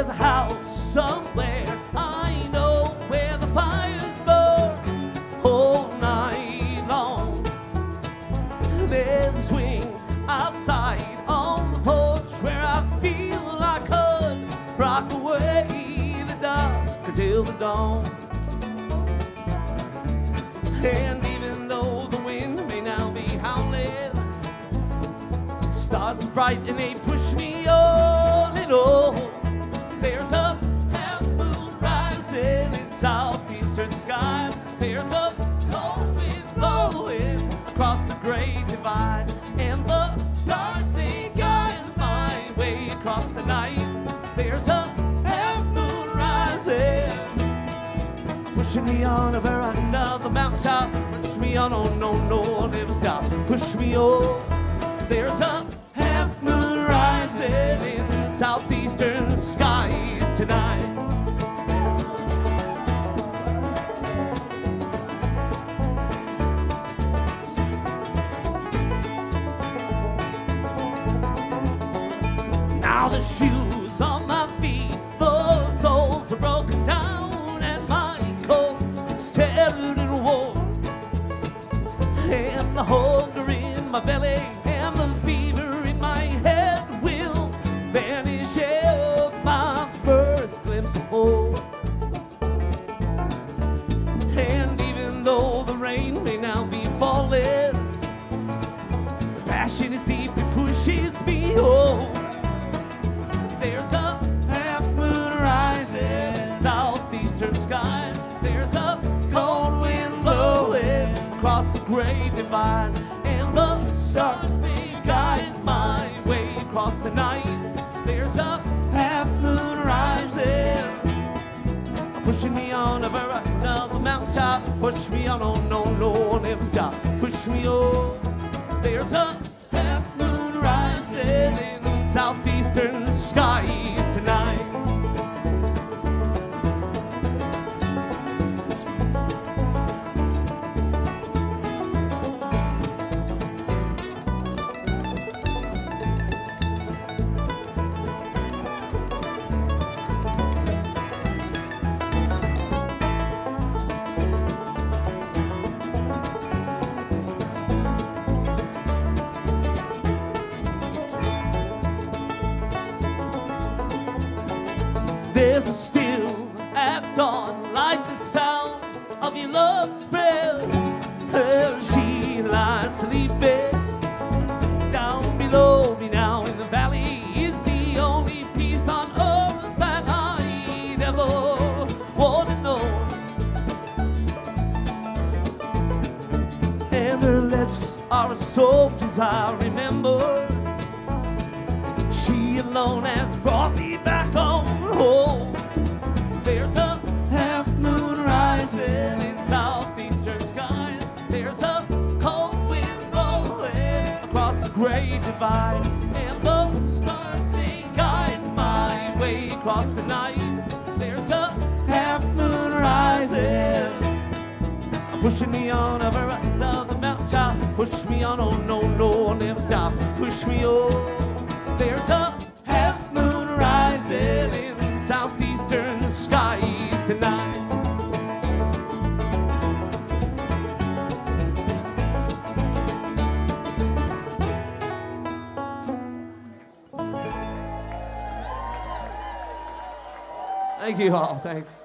There's a house somewhere, I know, where the fires burn all night long. There's a swing outside on the porch where I feel I could rock away the dusk until the dawn. And even though the wind may now be howling, stars are bright and they push me on and on. There's a half moon rising in southeastern skies. There's a cold wind blowing across the great divide, and the stars they guide my way across the night. There's a half moon rising, pushing me on over another mountaintop. Push me on, oh no, no, I'll never stop. Push me on. There's a half moon rising in southeastern skies tonight. Now the shoes on my feet, the soles are broken down, and my coat is tattered and worn, and the hunger in my belly and the fever in my head will vanish at my first glimpse of hope. And even though the rain may now be falling, the passion is deep, it pushes me home. There's a half moon rising in southeastern skies. There's a cold wind blowing across the great divide, and the stars they guide my way across the night. There's a half moon rising, pushing me on over another mountaintop. Push me on, oh no, no, I'll never stop. Push me on. There's a half moon rising in southeastern skies tonight. There's a still at dawn, like the sound of your love's breath. She lies sleeping down below me now in the valley. Is the only peace on earth that I'd ever want to know. And her lips are as soft as I remember. She alone has brought me back home. There's a half moon rising in southeastern skies. There's a cold wind blowing across the great divide, and the stars they guide my way across the night. There's a half moon rising, pushing me on over another mountaintop. Push me on, oh no, no, I'll never stop. Push me on. There's a half moon rising in southeastern skies tonight. Thank you all. Thanks.